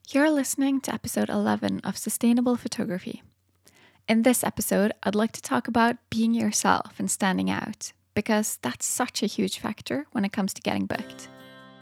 You're listening to episode 11 of Sustainable Photography. In this episode, I'd like to talk about being yourself and standing out, because that's such a huge factor when it comes to getting booked.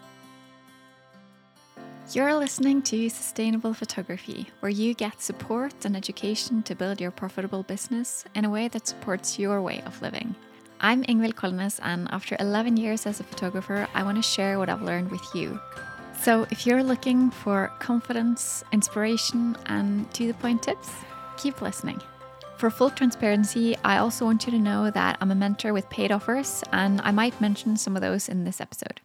You're listening to Sustainable Photography, where you get support and education to build your profitable business in a way that supports your way of living. I'm Ingvild Kolnes, and after 11 years as a photographer, I want to share what I've learned with you. So if you're looking for confidence, inspiration, and to-the-point tips, keep listening. For full transparency, I also want you to know that I'm a mentor with paid offers, and I might mention some of those in this episode.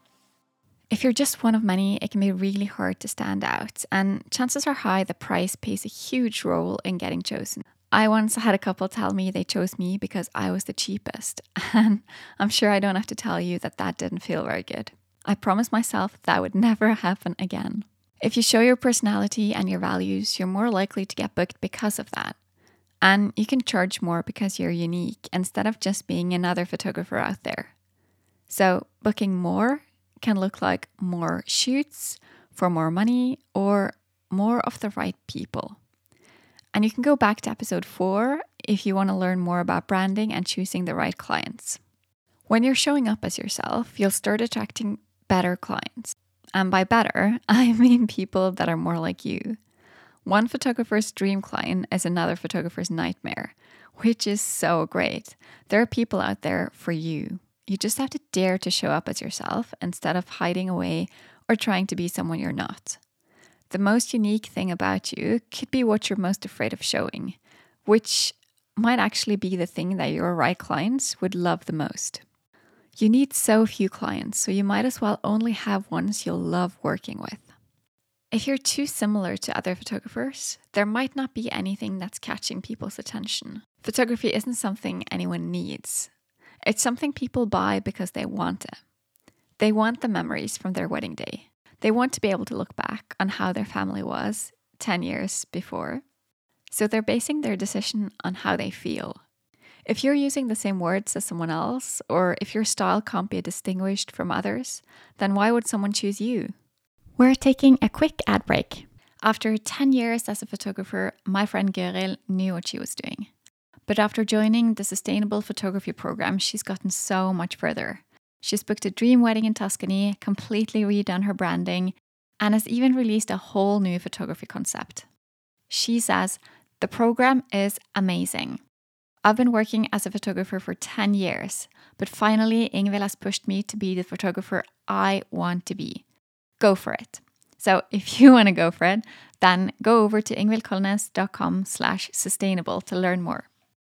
If you're just one of many, it can be really hard to stand out, and chances are high the price plays a huge role in getting chosen. I once had a couple tell me they chose me because I was the cheapest, and I'm sure I don't have to tell you that that didn't feel very good. I promised myself that would never happen again. If you show your personality and your values, you're more likely to get booked because of that. And you can charge more because you're unique instead of just being another photographer out there. So booking more can look like more shoots for more money or more of the right people. And you can go back to episode 4 if you want to learn more about branding and choosing the right clients. When you're showing up as yourself, you'll start attracting better clients. And by better, I mean people that are more like you. One photographer's dream client is another photographer's nightmare, which is so great. There are people out there for you. You just have to dare to show up as yourself instead of hiding away or trying to be someone you're not. The most unique thing about you could be what you're most afraid of showing, which might actually be the thing that your right clients would love the most. You need so few clients, so you might as well only have ones you'll love working with. If you're too similar to other photographers, there might not be anything that's catching people's attention. Photography isn't something anyone needs. It's something people buy because they want it. They want the memories from their wedding day. They want to be able to look back on how their family was 10 years before. So they're basing their decision on how they feel. If you're using the same words as someone else, or if your style can't be distinguished from others, then why would someone choose you? We're taking a quick ad break. After 10 years as a photographer, my friend Geril knew what she was doing. But after joining the Sustainable Photography program, she's gotten so much further. She's booked a dream wedding in Tuscany, completely redone her branding, and has even released a whole new photography concept. She says, "The program is amazing. I've been working as a photographer for 10 years, but finally Ingvild has pushed me to be the photographer I want to be. Go for it." So if you want to go for it, then go over to ingvildkolnes.com/sustainable to learn more.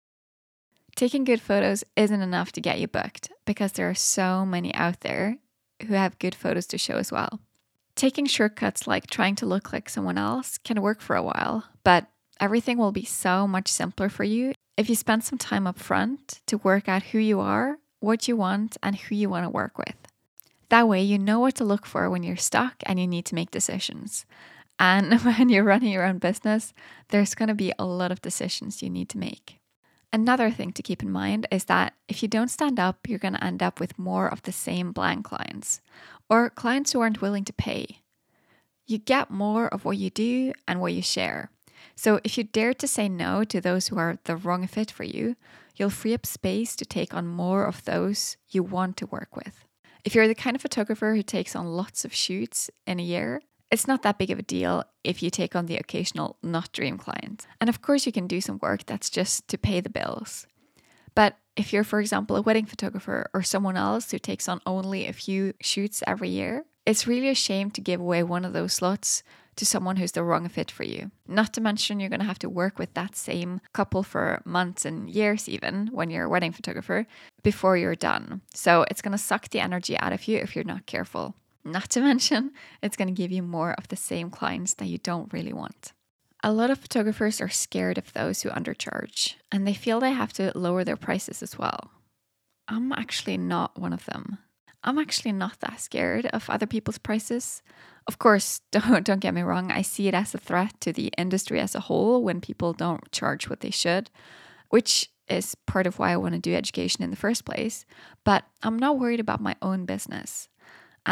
Taking good photos isn't enough to get you booked because there are so many out there who have good photos to show as well. Taking shortcuts like trying to look like someone else can work for a while, but everything will be so much simpler for you if you spend some time up front to work out who you are, what you want, and who you want to work with. That way you know what to look for when you're stuck and you need to make decisions. And when you're running your own business, there's going to be a lot of decisions you need to make. Another thing to keep in mind is that if you don't stand up, you're going to end up with more of the same blank clients, or clients who aren't willing to pay. You get more of what you do and what you share. So if you dare to say no to those who are the wrong fit for you, you'll free up space to take on more of those you want to work with. If you're the kind of photographer who takes on lots of shoots in a year, it's not that big of a deal if you take on the occasional not dream client. And of course you can do some work that's just to pay the bills. But if you're, for example, a wedding photographer or someone else who takes on only a few shoots every year, it's really a shame to give away one of those slots to someone who's the wrong fit for you. Not to mention you're going to have to work with that same couple for months and years even when you're a wedding photographer before you're done. So it's going to suck the energy out of you if you're not careful. Not to mention it's going to give you more of the same clients that you don't really want. A lot of photographers are scared of those who undercharge, and they feel they have to lower their prices as well. I'm actually not one of them. I'm actually not that scared of other people's prices. Of course, don't get me wrong, I see it as a threat to the industry as a whole when people don't charge what they should, which is part of why I want to do education in the first place. But I'm not worried about my own business. And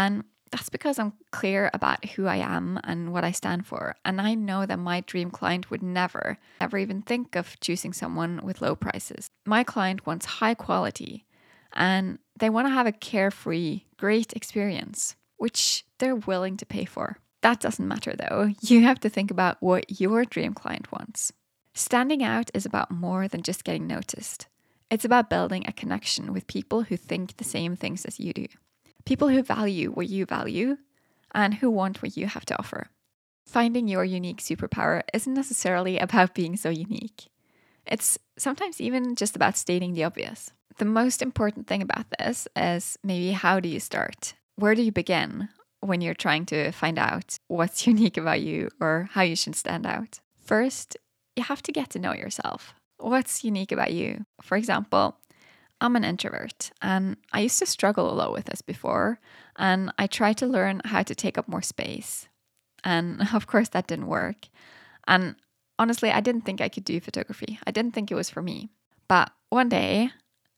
That's because I'm clear about who I am and what I stand for. And I know that my dream client would never even think of choosing someone with low prices. My client wants high quality and they want to have a carefree, great experience, which they're willing to pay for. That doesn't matter though. You have to think about what your dream client wants. Standing out is about more than just getting noticed. It's about building a connection with people who think the same things as you do. People who value what you value and who want what you have to offer. Finding your unique superpower isn't necessarily about being so unique. It's sometimes even just about stating the obvious. The most important thing about this is maybe how do you start? Where do you begin when you're trying to find out what's unique about you or how you should stand out? First, you have to get to know yourself. What's unique about you? For example, I'm an introvert and I used to struggle a lot with this before, and I tried to learn how to take up more space. And of course that didn't work. And honestly, I didn't think I could do photography. I didn't think it was for me. But one day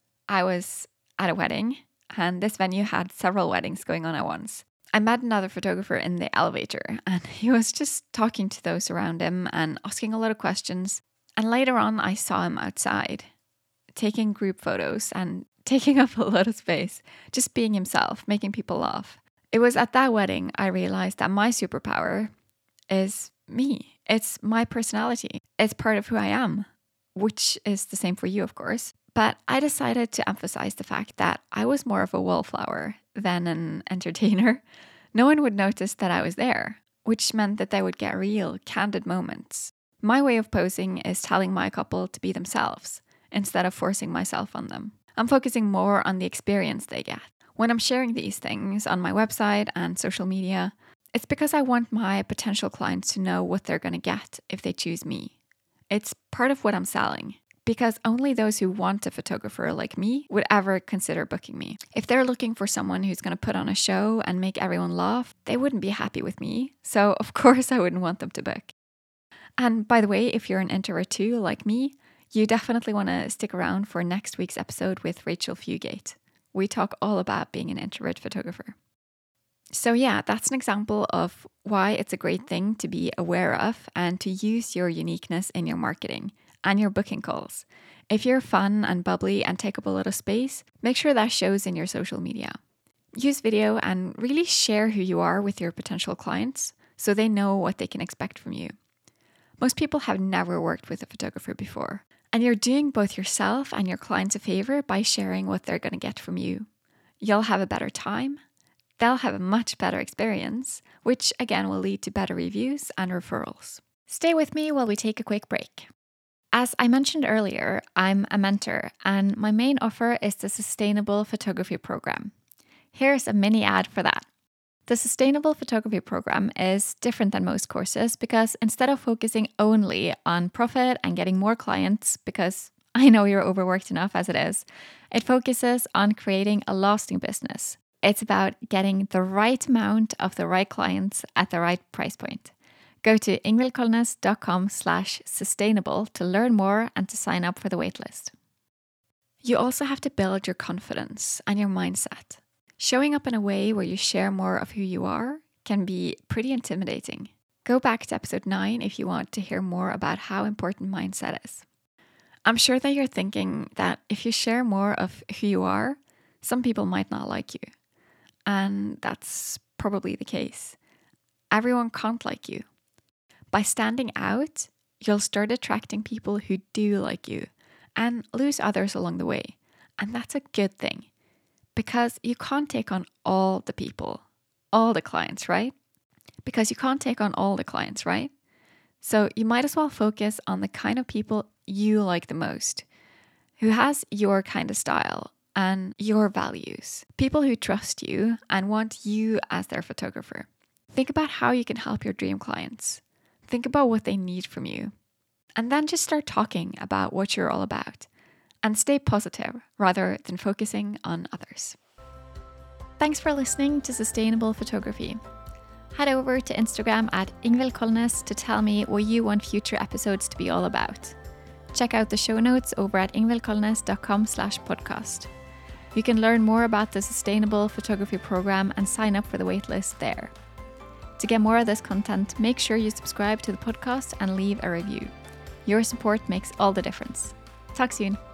I was at a wedding and this venue had several weddings going on at once. I met another photographer in the elevator and he was just talking to those around him and asking a lot of questions. And later on, I saw him outside taking group photos and taking up a lot of space, just being himself, making people laugh. It was at that wedding I realized that my superpower is me. It's my personality. It's part of who I am, which is the same for you, of course. But I decided to emphasize the fact that I was more of a wallflower than an entertainer. No one would notice that I was there, which meant that they would get real, candid moments. My way of posing is telling my couple to be themselves instead of forcing myself on them. I'm focusing more on the experience they get. When I'm sharing these things on my website and social media, it's because I want my potential clients to know what they're going to get if they choose me. It's part of what I'm selling, because only those who want a photographer like me would ever consider booking me. If they're looking for someone who's going to put on a show and make everyone laugh, they wouldn't be happy with me. So of course I wouldn't want them to book. And by the way, if you're an introvert too, like me, you definitely want to stick around for next week's episode with Rachel Fugate. We talk all about being an introvert photographer. So yeah, that's an example of why it's a great thing to be aware of and to use your uniqueness in your marketing and your booking calls. If you're fun and bubbly and take up a lot of space, make sure that shows in your social media. Use video and really share who you are with your potential clients so they know what they can expect from you. Most people have never worked with a photographer before, and you're doing both yourself and your clients a favor by sharing what they're going to get from you. You'll have a better time, they'll have a much better experience, which again will lead to better reviews and referrals. Stay with me while we take a quick break. As I mentioned earlier, I'm a mentor, and my main offer is the Sustainable Photography Program. Here's a mini ad for that. The Sustainable Photography Program is different than most courses because instead of focusing only on profit and getting more clients, because I know you're overworked enough as it is, it focuses on creating a lasting business. It's about getting the right amount of the right clients at the right price point. Go to ingvildkolnes.com/sustainable to learn more and to sign up for the waitlist. You also have to build your confidence and your mindset. Showing up in a way where you share more of who you are can be pretty intimidating. Go back to episode 9 if you want to hear more about how important mindset is. I'm sure that you're thinking that if you share more of who you are, some people might not like you. And that's probably the case. Everyone can't like you. By standing out, you'll start attracting people who do like you and lose others along the way. And that's a good thing. Because you can't take on all the people, all the clients, right? So you might as well focus on the kind of people you like the most, who has your kind of style and your values, people who trust you and want you as their photographer. Think about how you can help your dream clients. Think about what they need from you. And then just start talking about what you're all about. And stay positive rather than focusing on others. Thanks for listening to Sustainable Photography. Head over to Instagram at Ingvild Kolnes to tell me what you want future episodes to be all about. Check out the show notes over at ingvildkolnes.com/podcast. You can learn more about the Sustainable Photography Programme and sign up for the waitlist there. To get more of this content, make sure you subscribe to the podcast and leave a review. Your support makes all the difference. Talk soon.